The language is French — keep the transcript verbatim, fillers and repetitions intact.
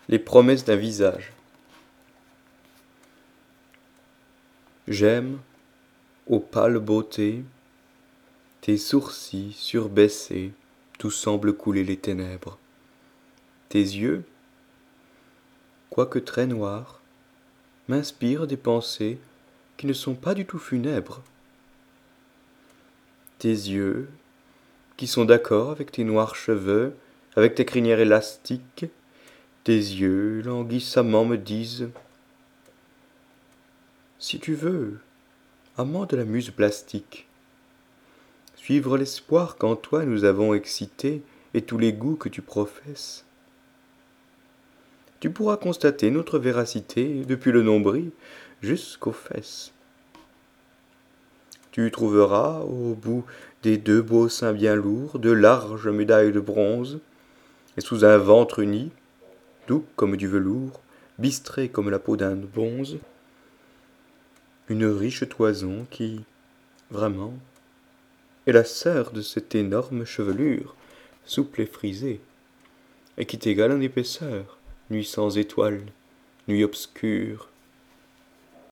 Les promesses d'un visage. J'aime, ô pâle beauté, tes sourcils surbaissés, d'où semblent couler les ténèbres. Tes yeux, quoique très noirs, m'inspirent des pensées qui ne sont pas du tout funèbres. Tes yeux, qui sont d'accord avec tes noirs cheveux, avec tes crinières élastiques, tes yeux languissamment me disent: si tu veux, amant de la muse plastique, suivre l'espoir qu'en toi nous avons excité et tous les goûts que tu professes, tu pourras constater notre véracité depuis le nombril jusqu'aux fesses. Tu trouveras au bout des deux beaux seins bien lourds de larges médailles de bronze, et sous un ventre uni, doux comme du velours, bistré comme la peau d'un bonze, une riche toison qui, vraiment, est la sœur de cette énorme chevelure, souple et frisée, et qui t'égale en épaisseur, nuit sans étoiles, nuit obscure,